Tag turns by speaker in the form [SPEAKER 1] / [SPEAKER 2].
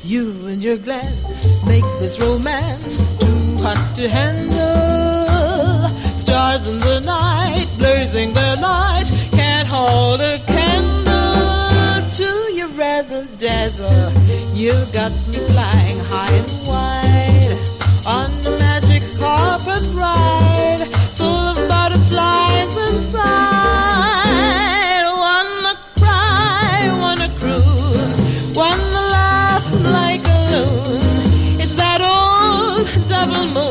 [SPEAKER 1] You and your glance make this romance too hot to handle. Stars in the night, blazing their light, can't hold a candle to your razzle dazzle. You got me flying high and wide on the magic carpet ride, full of butterflies inside. Wanna cry, wanna croon, wanna laugh like a loon. It's that old double moon.